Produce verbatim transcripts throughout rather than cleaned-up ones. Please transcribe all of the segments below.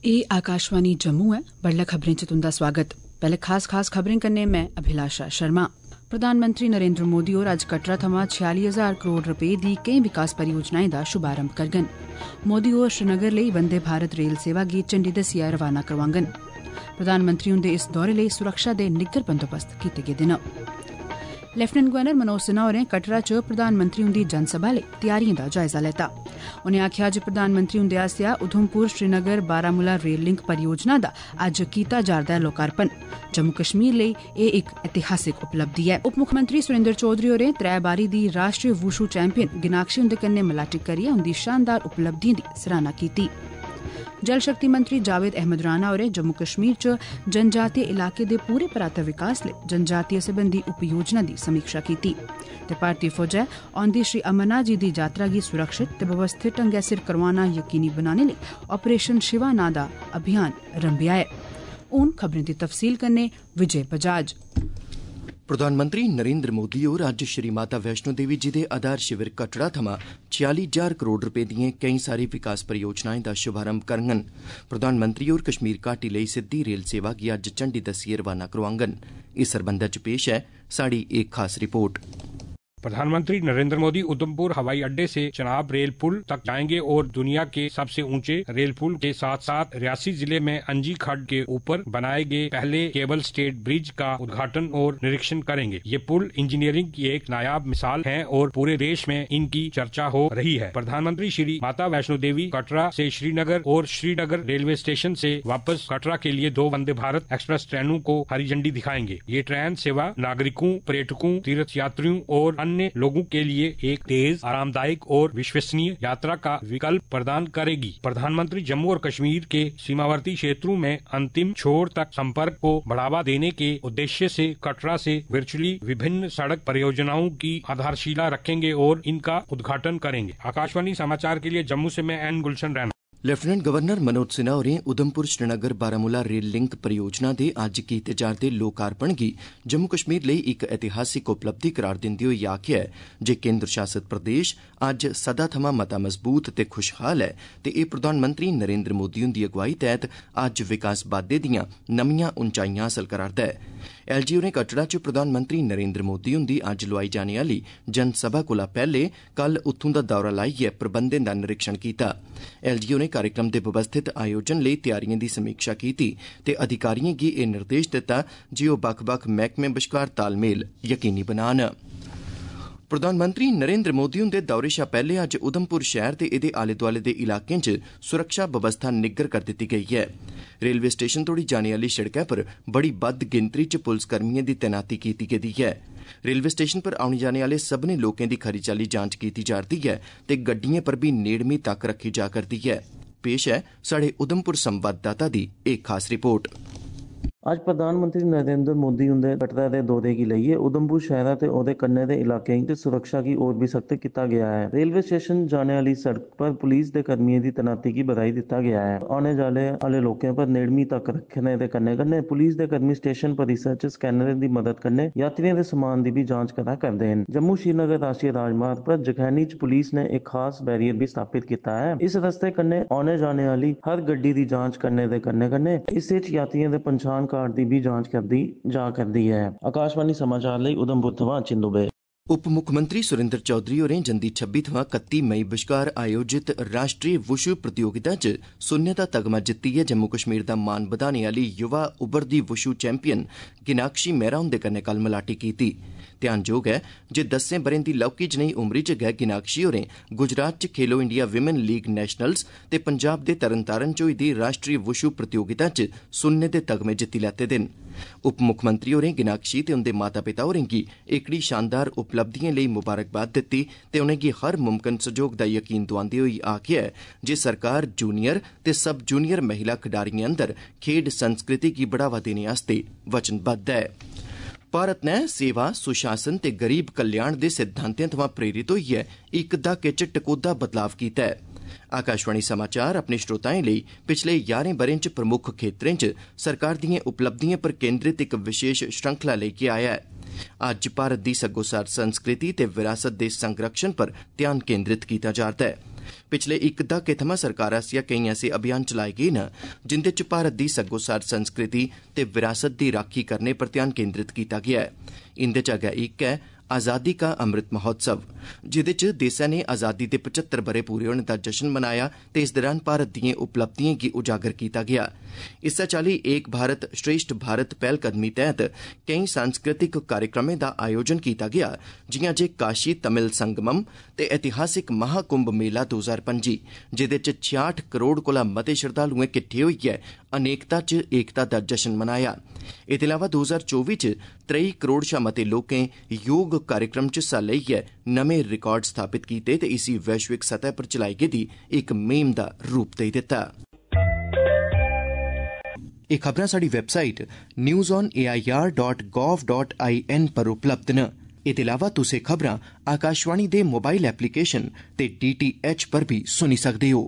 एह् आकाशवाणी जम्मू है। बडलै खबरें च तुंदा स्वागत। पैह्ले खास खास खबरें कन्नै मैं अभिलाषा शर्मा। प्रधानमंत्री नरेंद्र मोदी होर अज्ज कटरा थमां छियाली हजार करोड़ रपेऽ दी केईं विकास परियोजनाएं दा शुभारंभ करङन। मोदी होर श्रीनगर लेई वंदे भारत रेल सेवा गी झंडी दस्सियै रवाना करोआङन। प्रधानमंत्री हुंदे इस दौरे लेई सुरक्षा दे निग्गर बंदोबस्त कीते गेदे न। लेफ्टिनेंट गवर्नर मनोज सिन्हा होरें कटरा च प्रधानमंत्री हुंदी जनसभा लेई त्यारिएं दा जायजा लैता। उनें आखेआ जे प्रधानमंत्री हुंदे आसेआ उधमपुर श्रीनगर बारामूला रेल लिंक परियोजना दा अज्ज कीता जा'रदा ऐ लोकार्पण। जम्मू कश्मीर लेई एह् इक ऐतिहासिक उपलब्धि ऐ। उप मुक्खमंत्री सुरेंद्र चौधरी होरें त्रै बारी दी राष्ट्रीय वुशु चैंपियन गिनाक्षी हुंदे कन्नै मलाटी करियै उंदी शानदार उपलब्धिएं दी सराहना कीती। जल शक्ति मंत्री जावेद अहमद राणा होरें जम्मू कश्मीर च जनजातीय इलाके दे पूरे पराते विकास लेई जनजातीय सरबंधी उपयोजना दी समीक्षा कीती ते भारतीय फौजै औंदी श्री अमरनाथ जी दी यात्रा गी सुरक्षित ते व्यवस्थित ढंगै सिर करोआना यकीनी बनाने लेई ऑपरेशन शिवा नां दा अभियान रंभेआ ऐ। हून खबरें दी तफसील कन्नै विजय बजाज। प्रधानमंत्री नरेंद्र मोदी होर अज्ज श्री माता वैष्णो देवी जी दे आधार शिविर कटड़ा थमां छियाली हजार करोड़ रपेऽ दिएं केईं सारी विकास परियोजनाएं दा शुभारंभ करङन। प्रधानमंत्री होर कश्मीर घाटी लेई सिद्धी रेल सेवा गी अज्ज झंडी दस्सियै रवाना करोआङन। इस सरबंधै च पेश ऐ साड़ी एक खास रिपोर्ट। प्रधानमंत्री नरेंद्र मोदी उधमपुर हवाई अड्डे से चनाब रेल पुल तक जाएंगे और दुनिया के सबसे ऊंचे रेल पुल के साथ साथ रियासी जिले में अंजी खड्ड के ऊपर बनाए गए पहले केबल स्टेट ब्रिज का उद्घाटन और निरीक्षण करेंगे। ये पुल इंजीनियरिंग की एक नायाब मिसाल है और पूरे देश में इनकी चर्चा हो रही है। प्रधानमंत्री श्री माता वैष्णो देवी कटरा से श्रीनगर और श्रीनगर रेलवे स्टेशन से वापस कटरा के लिए दो वंदे भारत एक्सप्रेस ट्रेनों को हरी झंडी दिखाएंगे। ये ट्रेन सेवा नागरिकों, पर्यटकों, तीर्थ यात्रियों और अन्य लोगों के लिए एक तेज, आरामदायक और विश्वसनीय यात्रा का विकल्प प्रदान करेगी। प्रधानमंत्री जम्मू और कश्मीर के सीमावर्ती क्षेत्रों में अंतिम छोर तक संपर्क को बढ़ावा देने के उद्देश्य से कटरा से वर्चुअली विभिन्न सड़क परियोजनाओं की आधारशिला रखेंगे और इनका उद्घाटन करेंगे। आकाशवाणी समाचार के लिए जम्मू से मैं N Gulshan Raina. Lieutenant governor Manoj Sinha होरें उधमपुर श्रीनगर बारामूला रेल लिंक परियोजना दे अज्ज कीते जा'रदे लोकार्पण गी जम्मू कश्मीर लेई इक ऐतिहासिक उपलब्धि करार दिंदे होई आखेआ ऐ जे केंद्र शासित प्रदेश अज्ज सदा थमां मता मजबूत ते खुशहाल ऐ ते एह् प्रधानमंत्री नरेंद्र मोदी हुंदी अगुवाई तैह्त अज्ज विकास बाद्दे दिआं नमियां उंचाइयां हासल करा'रदा ऐ। एलजी होरें कटड़ा च प्रधानमंत्री नरेंद्र मोदी हुंदी अज्ज लोआई जाने आह्ली जनसभा कोला पैह्ले कल उत्थूं दा दौरा लाइयै प्रबंधें दा निरीक्षण कीता। एलजी होरें कार्यक्रम दे व्यवस्थित आयोजन लेई तैयारिएं दी समीक्षा कीती ते अधिकारिएं गी एह् निर्देश दित्ता जे ओह् बक्ख-बक्ख मैह्कमें बश्कार तालमेल यकीनी बनान। प्रधानमंत्री नरेंद्र मोदी हुंदे दौरे शा पैह्ले अज्ज उधमपुर शैह्र ते एह्दे आले दुआले दे इलाकें च सुरक्षा बवस्था निग्गर कर दित्ती गेई ऐ। रेलवे स्टेशन तोड़ी जाने आह्ली सड़कै पर बड़ी बद्द गिनतरी च पुलसकर्मिएं दी तैनाती कीती गेदी ऐ। रेलवे स्टेशन पर औने जाने आह्ले सब्भनें लोकें दी खरी चाल्ली जांच कीती जा'रदी ऐ ते गड्डिएं पर बी नेड़मी तक्क रखी जा करदी ऐ। पेश ऐ साढ़े उधमपुर संवाददाता दी एक खास रिपोर्ट। अज्ज प्रधानमंत्री नरेंद्र मोदी हुंदे कटरा दे दौरे गी लेइयै उधमपुर शैह्रा ते ओह्दे कन्नै दे इलाकें च सुरक्षा गी होर बी सख्त कीता गेआ है। रेलवे स्टेशन जाने आह्ली सड़क पर पुलिस दे कर्मियें दी तैनाती गी बधाई दित्ता गेआ है। औने जाने आह्ले लोकें पर नेड़मी तक्क रखने दे कन्नै कन्नै पुलिस दे कर्मी स्टेशन परिसर च स्कैनरें दी मदद कन्नै यात्रियें दे समान दी बी जांच करा करदे न। जम्मू श्रीनगर राष्ट्रीय राजमार्ग पर जखैनी च पुलिस ने एक खास बैरियर भी स्थापित कीता है। इस रस्ते कन्नै औने जाने आह्ली हर गड्डी दी जांच करने दे कन्नै कन्नै इस च यात्रियें दे पंछान कार्ड दी भी जांच करदी जा करदी है। आकाशवाणी समाचार लेई उधमपुर थमां चिंदू बे। उप मुक्खमंत्री सुरेंद्र चौधरी होरें जंदी छब्बी थमां कत्ती मई बश्कार आयोजित राष्ट्रीय वुशु प्रतियोगिता च सुन्ने दा तगमा जित्तियै जम्मू कश्मीर दा मान बधाने आह्ली युवा उभरदी वुशु चैंपियन गिनाक्षी मेहरा हुंदे कन्नै कल मलाटी कीती। ध्यानजोग ऐ जे दस्सें ब'रें दी लौह्की जनेही उमरी च गै गिनाक्षी होरें गुजरात च खेलो इंडिया विमेन लीग नेशनल्स ते पंजाब दे तरनतारन च होई दी राष्ट्रीय वुशु प्रतियोगिता च सुन्ने दे तगमे जित्ती लैते दे न। उप मुक्खमंत्री होरें गिनाक्षी ते उंदे माता पिता होरें गी एह्कड़ी शानदार उपलब्धिएं लेई मुबारकबाद दित्ती ते उनेंगी हर मुमकन सैह्योग दा यकीन दोआंदे होई आखेआ जे सरकार जूनियर ते सब जूनियर महिला खडारिएं अंदर खेड्ढ संस्कृति गी बढ़ावा देने आस्तै वचनबद्ध ऐ। भारत नै सेवा, सुशासन ते गरीब कल्याण दे सिद्धांतें थमां प्रेरित होइयै इक दहाके च टकोह्दा बदलाव कीता ऐ। आकाशवाणी समाचार अपने श्रोताएं लेई पिछले यारें ब'रें च प्रमुख खेत्तरें च सरकार दिएं उपलब्धिएं पर केंद्रित इक विशेष श्रृंखला लेइयै आया ऐ। अज्ज भारत दी सग्गोसार संस्कृति ते विरासत दे संरक्षण पर ध्यान केंद्रित कीता जा'रदा ऐ। पिछले इक दहाके थमां सरकार आसेआ केईं ऐसे अभियान चलाए गे न जिंदे च भारत दी सग्गोसार संस्कृति ते विरासत दी राखी करने पर ध्यान केंद्रित कीता गेआ ऐ। इंदे च अग्गै इक ऐ आज़ादी का अमृत महोत्सव, जिदे च देसै ने आज़ादी दे पचहत्तर ब'रे पूरे होने दा जश्न मनाया ते इस दौरान भारत दिएं उपलब्धिएं गी उजागर कीता गेआ। इस्सै चाल्ली एक भारत श्रेष्ठ भारत पैह्लकदमी तैह्त केईं सांस्कृतिक कार्यक्रमें दा आयोजन कीता गेआ, जियां जे काशी तमिल संगमम ते ऐतिहासिक महाकुंभ मेला दो हजार पंजी, जिदे च छियाठ करोड़ कोला मते श्रद्धालुएं किट्ठे होइयै अनेकता च एकता दा जश्न मनाया। एह्दे अलावा दो हजार चौबी च त्रेई करोड़ शा मते लोकें योग कार्यक्रम च हिस्सा लेइयै नमें रिकार्ड स्थापित कीते ते इसी वैश्विक सतह पर चलाई गेदी इक मुहिम दा रूप देई दित्ता। एह् खबरां साढ़ी website news on A I R dot gov dot I N पर उपलब्ध न। एह्दे अलावा तुस एह् खबरां आकाशवाणी दे मोबाइल एप्लीकेशन ते डी टी एच पर भी सुनी सकदे हो।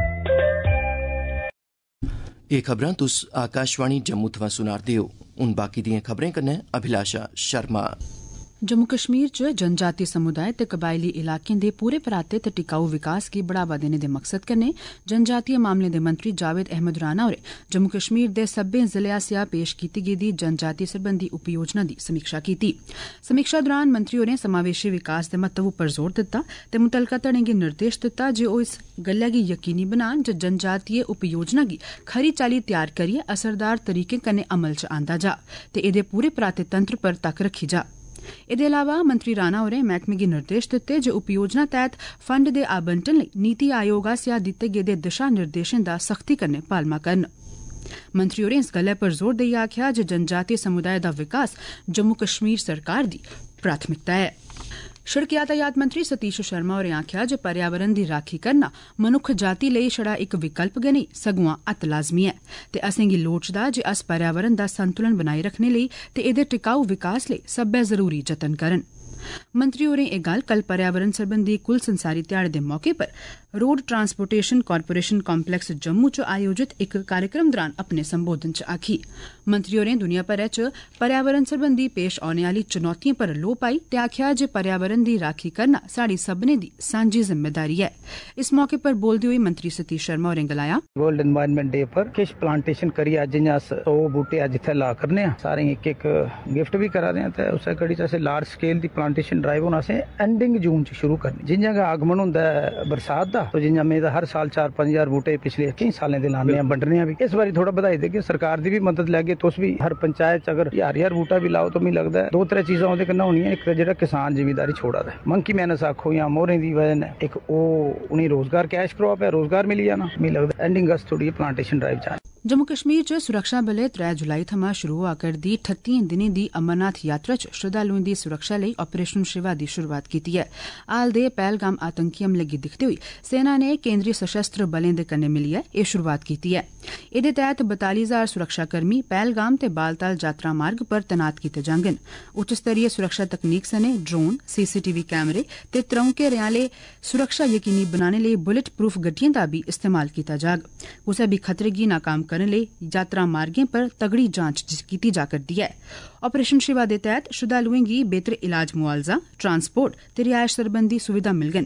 एह् खबरां तुस आकाशवाणी जम्मू थमां सुनारदे हो। हुन बाकी दिएं खबरें कन्नै अभिलाषा शर्मा। जम्मू कश्मीर च जनजातीय समुदाय ते कबायली इलाकें दे पूरे पराते ते टिकाऊ विकास गी बढ़ावा देने दे मकसद कन्नै जनजातीय मामलें दे मंत्री जावेद अहमद राणा होरें जम्मू कश्मीर दे सब्बै जिले आसेआ पेश कीती गेदी जनजातीय सरबंधी उपयोजना दी समीक्षा कीती। समीक्षा दौरान मंत्री होरें समावेशी विकास दे महत्व उप्पर जोर दित्ता ते मुतलका धड़ें गी निर्देश दित्ता जे ओह् इस गल्लै गी यकीनी बनान जे जनजातीय उपयोजना गी खरी चाल्ली तैयार करियै असरदार तरीके कन्नै अमल च आंदा जा ते एह्दे पूरे पराते तंत्र पर तक्क रखी जा। एह्दे अलावा मंत्री राणा होरें मैह्कमे गी निर्देश दित्ते जे उपयोजना तैह्त फंड दे आवंटन लेई नीति आयोग आसेआ दित्ते गेदे दिशा निर्देशें दा सख्ती कन्नै पालमा करन। मंत्री होरें इस गल्लै पर जोर देइयै आखेआ जे जनजातीय समुदाय दा विकास जम्मू कश्मीर सरकार दी प्राथमिकता ऐ। सड़क यातायात मंत्री सतीश शर्मा होरें आखेआ जे पर्यावरण दी राखी करना मनुक्ख जाति लेई छड़ा इक विकल्प गै नेईं सगुआं अत्त लाज़मी ऐ ते असेंगी लोड़चदा जे अस पर्यावरण दा संतुलन बनाई रखने लेई ते एह्दे टिकाऊ विकास लेई सब्बै जरूरी जतन करन। मंत्री होरें एह् गल्ल कल पर्यावरण सरबंधी कुल संसारी ध्याड़े दे मौके पर road transportation corporation complex Jammu च आयोजित इक कार्यक्रम दौरान अपने संबोधन च आखी। मंत्री होरें दुनिया भरै च पर्यावरण सरबंधी पेश औने आह्ली चुनौतिएं पर लोऽ पाई ते आखेआ जे पर्यावरण दी राखी करना साढ़ी सब्भनें दी सांझी जिम्मेदारी ऐ। इस मौके पर बोलदे होई मंत्री सतीश शर्मा होरें गलाया, वर्ल्ड एनवायरनमेंट डे पर किश प्लांटेशन करियै अज्ज जि'यां अस सौ बूह्टे अज्ज इत्थै ला करने आं, सारें गी इक इक गिफ्ट भी करा दे आं ते उस्सै कड़ी च असें लार्ज स्केल दी प्लांटेशन ड्राइव हून असें एंडिंग जून च शुरू करनी। जि'यां गै आगमन होंदा है बरसात दा तो जि'यां में हर साल चार पंज हजार बूटे पिछले केईं सालें दे लाने आं बंडने आं भी। इस बारी थोड़ा बधाई देगे, सरकार दी भी मदद लैगे। तुस भी हर पंचायत च अगर ज्हार ज्हार बूटा भी लाओ तो मिगी लगदा है दो त्रै चीज़ां ओह्दे कन्नै होनियां। इक जेह्ड़ा किसान जिमीदारी छोड़ा दा मंकी मेहनत आखो जां मोहरें दी वजह नै इक ओह् उ'नेंगी रोजगार कैश क्रॉप है, रोजगार मिली जाना। मिगी लगदा एंडिंग अगस्त थोड़ी प्लांटेशन ड्राइव जाए। जम्मू कश्मीर च सुरक्षा बलें त्रै जुलाई थमां शुरू होआ करदी ठत्तियें दिनें दी अमरनाथ यात्रा च श्रद्धालुएं दी सुरक्षा लेई ऑपरेशन शिवा दी शुरुआत कीती ऐ। हाल दे पहलगाम आतंकी हमले गी दिक्खदे होई सेना ने केंद्रीय सशस्त्र बलें दे कन्नै मिलियै एह् शुरुआत कीती ऐ। एह्दे तैह्त बताली हजार सुरक्षाकर्मी पहलगाम ते बालताल यात्रा मार्ग पर तैनात कीते जाङन। उच्च स्तरीय सुरक्षा तकनीक सने ड्रोन, सीसीटीवी कैमरे ते त्र'ऊं घेरें आह्ले सुरक्षा यकीनी बनाने लेई बुलेट प्रूफ गड्डियें दा बी इस्तेमाल कीता जाग। कुसै बी खतरे गी नाकाम करने लेई यात्रा मार्गें पर तगड़ी जांच कीती जा करदी ऐ। ऑपरेशन शिवा दे तैह्त श्रद्धालुएं गी बेहतर इलाज मुआलजा, ट्रांसपोर्ट ते रिहायश सरबंधी सुविधा मिलगन।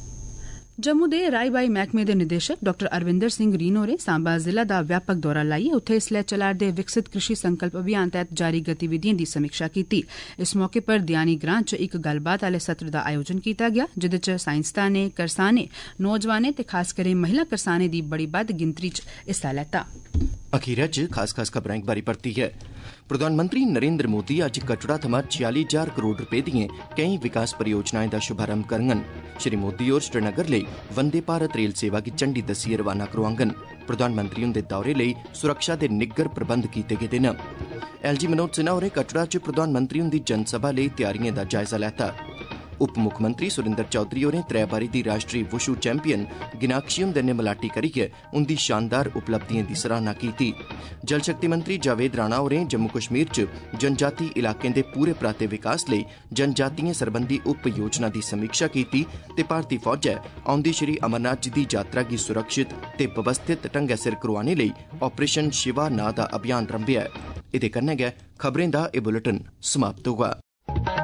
जम्मू दे राई बाई मैह्कमे दे निदेशक डॉ अरविंदर सिंह रीन होरें सांबा जिला दा व्यापक दौरा लाइयै उत्थे इसलै चला'रदे विकसित कृषि संकल्प अभियान तैह्त जारी गतिविधिएं दी समीक्षा कीती। इस मौके पर दयानी ग्रां च इक गल्लबात आह्ले सत्र दा आयोजन कीता गेआ, जेह्दे च साइंसदानें, करसानें, नौजवानें ते खास करियै महिला करसानें दी बड़ी बद्ध गिनतरी च हिस्सा लैता। अखीरै च खास खास खबरां इक बारी परती है। प्रधानमंत्री नरेंद्र मोदी अज्ज कटड़ा थमां छियाली हजार करोड़ रपे दिएं केईं विकास परियोजनाएं दा शुभारंभ करङन। श्री मोदी होर श्रीनगर लेई वंदे भारत रेल सेवा गी झंडी दस्सियै रवाना करोआङन। प्रधानमंत्री हुंदे दौरे लेई सुरक्षा दे निग्गर प्रबंध कीते गेदे न। एल जी मनोज सिन्हा होरें कटड़ा च प्रधानमंत्री हुंदी जनसभा लेई तैयारिएं दा जायजा लैता। उप मुक्खमंत्री सुरिंदर चौधरी होरें त्रै बारी दी राष्ट्री वुशु चैंपियन गिनाक्षी हुंदे नै मलाटी करियै उंदी शानदार उपलब्धिएं दी सराहना कीती। जल शक्ति मंत्री जावेद राणा होरें जम्मू कश्मीर च जनजाति इलाकें दे पूरे पराते विकास लेई जनजातिएं सरबंधी उप योजना दी समीक्षा कीती ते भारती फौजै औंदी श्री अमरनाथ जी दी यात्रा गी सुरक्षित ते व्यवस्थित ढंगै सिर करोआने लेई ऑपरेशन शिवा नां दा अभियान रंभेआ ऐ। एह्दे कन्नै गै खबरें दा एह् बुलेटिन समाप्त होआ।